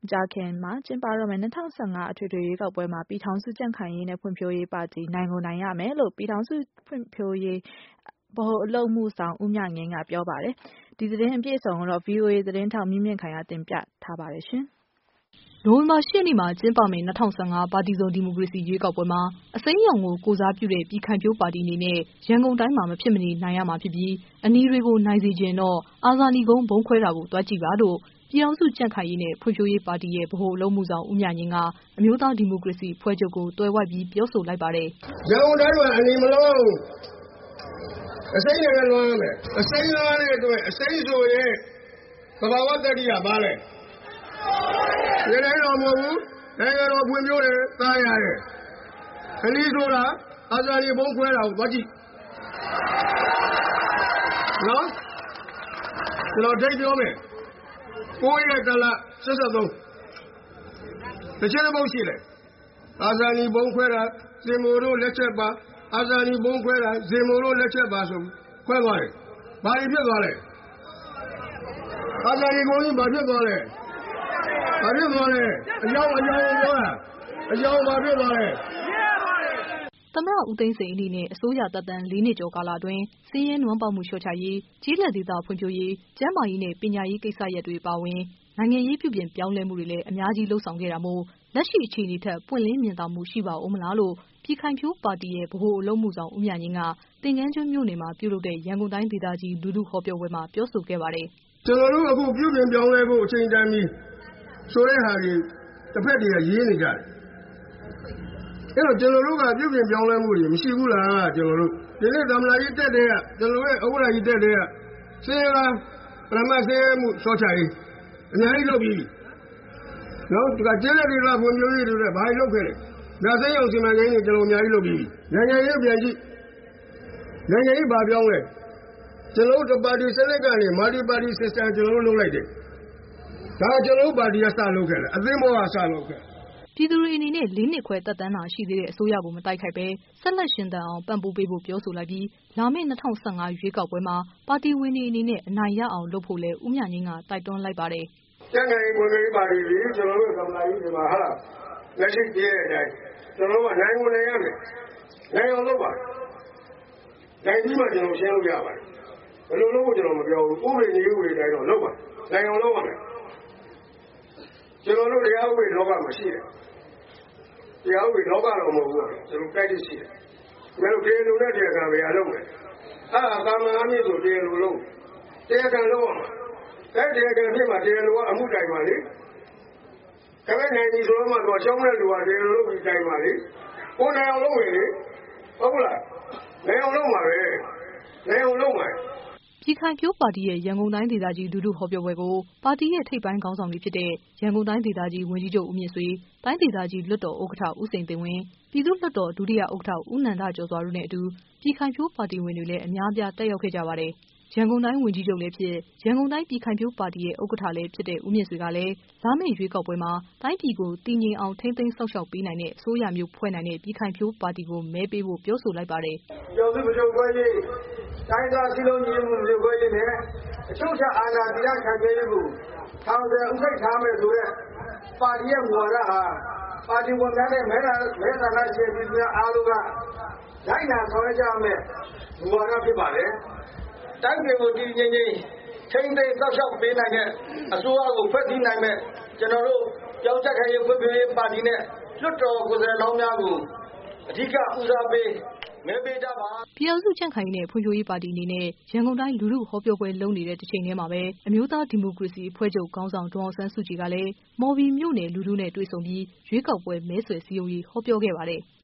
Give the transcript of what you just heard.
ကြာခင်မှာကျင်းပတော့မယ့်2015အထွေထွေရွေးကောက်ပွဲမှာပြည်ထောင်စုကြံ့ခိုင်ရေးနဲ့ဖွံ့ဖြိုးရေးပါတီနိုင်ကိုနိုင်ရမယ်လို့ပြည်ထောင်စုဖွံ့ဖြိုးရေးဗဟိုအလုပ်မှုဆောင်ဦးမြငင်းကပြောပါတယ်။ဒီသတင်းအပြည့်အစုံကိုတော့ VOA သတင်းထောက်မြင့်မြင့်ခိုင်ကတင်ပြထားပါတယ်ရှင်။နိုဝင်ဘာ10ရက်နေ့မှာကျင်းပမယ့်2015ပါတီစုံဒီမိုကရေစီရွေးကောက်ပွဲမှာအစိမ်းရောင်ကိုကိုစားပြုတဲ့ပြည်ခိုင်ဖြိုးပါတီအနေနဲ့ရန်ကုန်တိုင်းမှာမဖြစ်မနေနိုင်ရမှာဖြစ်ပြီးအနီးတွေကိုနိုင်စေချင်တော့အာဇာနည်ကုန်းဘုံခွဲတာကိုတွားကြည့်ပါလို့ပြည်ထောင်စုကြံ့ခိုင်ရေးနဲ့ဖွံ့ဖြိုးရေးပါတီရဲ့ဗဟိုအလုပ်မှုဆောင်ဦးမြငင်းကအမျိုးသားဒီမိုကရေစီဖွဲ့ချုပ်ကိုတွဲဝိုက်ပြီးပြောဆိုလိုက်ပါတယ်။ရန်ကုန်တိုင်းမှာအနီမလုံးအစိမ်းနိုင်ငံလွှမ်းရမယ်။အစိမ်းလွှမ်းတဲ့အတွက်အစိမ်းဆိုရင်သဘာဝတတ္တိကဘာလဲ။ဒီတိုင်းတော့မဟုတ်ဘူး။နိုင်ငံတော်ဖွံ့ဖြိုးတယ်တားရတယ်။အနီးဆိုတာအာဇာနည်ဘုံခွဲတာကိုသွားကြည့်။နော်။ကျွန်တော်ဒိတ်ပြောမယ်။9ရက်တလ73တစ်ချက်တစ်ပုတ်ရှိတယ်အာဇာနည်ဘုံခွဲတာစင်မိုတို့လက်ချက်ပါအာဇာနည်ဘုံခွဲတာစင်မိုတို့လက်ချက်ပါဆိုခွဲသွားတယ်ဘာဖြစ်သွားလဲအာဇာနည်ဘုံကြီးဘာဖြစ်သွားလဲဘာဖြစ်သွားလဲအကြောင်းပြောတာအကြောင်းဘာဖြစ်သွားလဲသမ္မတဦးသိန်းစိန်အနေနဲ့အစိုးရသက်တမ်း4နှစ်ကျော်ကာလအတွင်းစည်ရင်းနွမ်းပေါမှုလျှော့ချရေးကြီးလက်ဒေသဖွံ့ဖြိုးရေးကျန်းမာရေးနဲ့ပညာရေးကိစ္စရပ်တွေပါဝင်နိုင်ငံရေးပြုပြင်ပြောင်းလဲမှုတွေလည်းအများကြီးလှုပ်ဆောင်ခဲ့တာမို့လက်ရှိအခြေအနေထက်ပွင့်လင်းမြင်သာမှုရှိပါဦးမလားလို့ပြည်ခိုင်ဖြိုးပါတီရဲ့ဗဟိုအလုပ်မှုဆောင်ဦးမြငင်းကသင်္ကန်းကျွန်းမြို့နယ်မှာပြုလုပ်တဲ့ရန်ကုန်တိုင်းဒေသကြီးလူထုဟောပြောပွဲမှာပြောဆိုခဲ့ပါတယ်ကျွန်တော်တို့အခုပြုပြင်ပြောင်းလဲဖို့အချိန်တန်ပြီဆိုတဲ့ဟာတွေတစ်ဖက်တည်းရေးနေကြတယ်အဲ့တော့ကျွန်တော်တို့ကပြုပြင်ပြောင်းလဲမှုတွေမရှိဘူးလားကျွန်တော်တို့ဒီနေ့သမ္မတကြီးတက်တဲ့ကကျွန်တော်ရဲ့ဥက္ကဋ္ဌကြီးတက်တဲ့ကစင်လာပရမတ်စင်မှုစောချရေးအများကြီးလုပ်ပြီးနော်ဒီကကျင်းတဲ့ဒီကဖွံ့ဖြိုးရေးတွေလည်းဘာလုပ်ခဲ့လဲဒါစိမ်းအောင်စီမံကိန်းတွေကျွန်တော်အများကြီးလုပ်ပြီးနိုင်ငံရေးပြန်ကြည့်နိုင်ငံရေးဘာပြောင်းလဲကျွန်တော်တို့ပါတီစနစ်ကနေမာတီပါတီစစတန်ကျွန်တော်တို့လုပ်လိုက်တယ်ဒါကျွန်တော်တို့ပါတီကစလုပ်ခဲ့တယ်အသင်းဘောကစလုပ်ခဲ့ပြည်သူတွေအနေနဲ့4နှစ်ခွဲသက်တမ်းသာရှိသေးတဲ့အစိုးရကိုမတိုက်ခိုက်ပဲဆက်လက်ရှင်သန်အောင်ပံ့ပိုးပေးဖို့ပြောဆိုလိုက်ပြီးလာမယ့်2015ရွေးကောက်ပွဲမှာပါတီဝင်တွေအနေနဲ့အနိုင်ရအောင်လုပ်ဖို့လဲဦးမြငင်းကတိုက်တွန်းလိုက်ပါတယ်ကျန်တဲ့ဝင်တွေပါတီတွေကျွန်တော်တို့သမ္မတကြီးဒီမှာဟာလက်ရှိတည်းတဲ့အတိုင်းကျွန်တော်တို့ကနိုင်ဝင်နေရမယ်နိုင်အောင်လုပ်ပါနိုင်ပြီးမှကျွန်တော်ရှင်းလို့ရပါတယ်ဘယ်လိုလုပ်ဖို့ကျွန်တော်မပြောဘူးဥပဒေနည်းဥပဒေတိုင်းတော့လုပ်ပါနိုင်အောင်လုပ်ပါမယ်ကျွန်တော်တို့တရားဥပဒေလောကမှာရှိတယ်တရားဥပဒေလောကတော့မဟုတ်ဘူးကျွန်တော်တိုက်ရရှိတယ်ဘယ်လိုပြေလို့နဲ့တရားခံပဲအလုပ်မယ်ကာမအမြင့်ဆိုတရားလို့လုပ်တရားခံလုပ်အောင်အဲ့တရားခံဖြစ်မှာတရားလို့ကအမှုတိုင်ပါလေဒါပေမဲ့နိုင်ပြီဆိုတော့မှတော့ရှောင်းတဲ့လူကတရားလို့ပြီးတိုင်ပါလေကိုနိုင်အောင်လုပ်ဝင်လေဟုတ်လားနိုင်အောင်လုပ်ပါပဲနိုင်အောင်လုပ်ပါပြည်ခိုင်ဖြိုးပါတီရဲ့ရန်ကုန်တိုင်းဒေသကြီးလူထုဟောပြောပွဲကိုပါတီရဲ့ထိပ်ပိုင်းခေါင်းဆောင်တွေဖြစ်တဲ့ရန်ကုန်တိုင်းဒေသကြီးဝန်ကြီးချုပ်ဦးမြင့်ဆွေတိုင်းဒေသကြီးလွှတ်တော်ဥက္ကဋ္ဌဦးစိန်သိန်းဝင်းပြည်သူ့လွှတ်တော်ဒုတိယဥက္ကဋ္ဌဦးနန္ဒကျော်စွာတို့နဲ့အတူပြည်ခိုင်ဖြိုးပါတီဝင်တွေလည်းအများအပြားတက်ရောက်ခဲ့ကြပါတယ်ရန်ကုန်တိုင်းဝန်ကြီးချုပ်လည်းဖြစ်ရန်ကုန်တိုင်းပြည်ခိုင်ဖြိုးပါတီရဲ့ဥက္ကဋ္ဌလည်းဖြစ်တဲ့ဦးမြင့်ဆွေကလည်းလာမယ့်ရွေးကောက်ပွဲမှာတိုင်းပြည်ကိုတည်ငြိမ်အောင်ထိန်းသိမ်းစောင့်ရှောက်ပေးနိုင်တဲ့အစိုးရမျိုးဖွဲ့နိုင်တဲ့ပြည်ခိုင်ဖြိုးပါတီကိုမဲပေးဖို့ပြောဆိုလိုက်ပါတယ်ကျော်စုမချုပ်ခွဲရေးတိုင်းသားစည်းလုံးညီမှုမျိုးခွဲရေးနဲ့အချုပ်ချအာဏာတည်ခံပေးရေးကိုထောင်တယ်ဥပိတ်ထားမယ်ဆိုတဲ့ပါတီရဲ့မူဝါဒဟာပါတီဝန်ထမ်းနဲ့မဲဆန္ဒရှင်ပြည်သူများအားလုံးကလိုက်နာဆောင်ရွက်ကြမယ်မူဝါဒဖြစ်ပါတယ်တိုင်းပြည်ကိုတည်ငြိမ်ထိန်းသိမ်းစောင့်ရှောက်ပေးနိုင်တဲ့အစိုးရကိုဖွဲ့စည်းနိုင်မဲ့ကျွန်တော်တို့ကြောက်ကြခိုင်ရေးဖွံ့ဖြိုးရေးပါတီနဲ့လွှတ်တော်ကိုယ်စားလှယ်လောင်းများကိုအဓိကဦးစားပေးမဲပေးကြပါပြည်အောင်စုကြံ့ခိုင်ရေးနဲ့ဖွံ့ဖြိုးရေးပါတီအနေနဲ့ရန်ကုန်တိုင်းလူထုဟောပြောပွဲလုပ်နေတဲ့တစ်ချိန်တည်းမှာပဲအမျိုးသားဒီမိုကရေစီအဖွဲ့ချုပ်ခေါင်းဆောင်ဒေါ်အောင်ဆန်းစုကြည်ကလည်းမော်ဘီမြို့နယ်လူထုနဲ့တွေ့ဆုံပြီးရွေးကောက်ပွဲမဲဆွယ်စည်းရုံးရေးဟောပြောခဲ့ပါတယ်